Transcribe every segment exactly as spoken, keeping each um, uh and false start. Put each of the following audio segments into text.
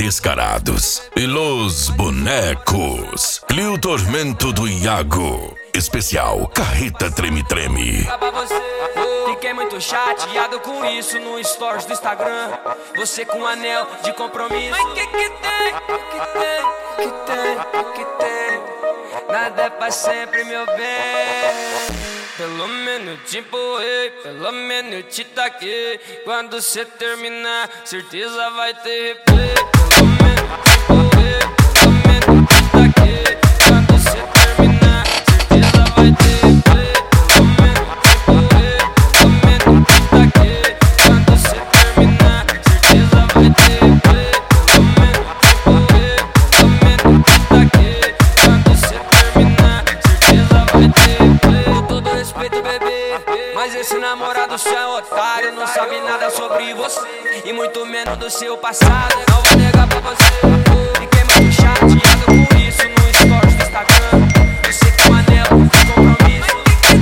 descarados e los bonecos. Clio Tormento do Iago. Especial Carreta Treme Treme. Pra você, fiquei muito chateado com isso no stories do Instagram. Você com um anel de compromisso. Mas que que tem? Que tem? Que tem? Que tem? Nada é pra sempre, meu bem. Pelo menos te empurrei, pelo menos eu te taquei. Quando cê terminar, certeza vai ter replay. Pelo menos te empurrei, pelo menos eu te taquei. Quando cê terminar, certeza vai ter replay. Pelo menos te empurrei, pelo menos eu te taquei. Quando cê terminar, certeza vai ter replay. Pelo menos te empurrei, pelo menos eu te taquei. Quando cê terminar, certeza vai ter replay. Respeito, bebê, mas esse namorado seu é otário. Não sabe nada sobre você e muito menos do seu passado. Não vou negar pra você, fiquei muito chateado com isso no stories do Instagram. Você com um anel de compromisso.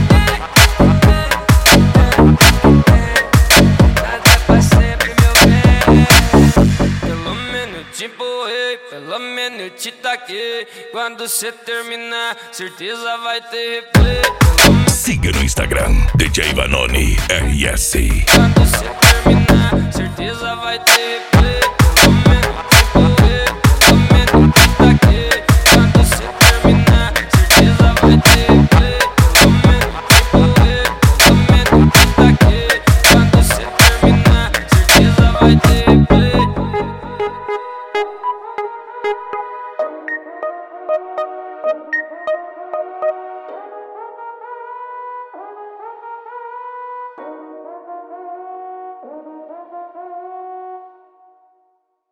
Nada é pra sempre, meu bem. Pelo menos te empurrei, pelo menos eu te taquei. Quando cê terminar, certeza vai ter replay. Siga no Instagram, D J Vanoni R S. Quando cê terminar, certeza vai ter replay. Pelo menos te empurrei, pelo menos te taquei. Quando cê terminar, certeza vai ter replay. Pelo menos te empurrei, pelo menos te taquei. Quando cê terminar, certeza vai ter replay.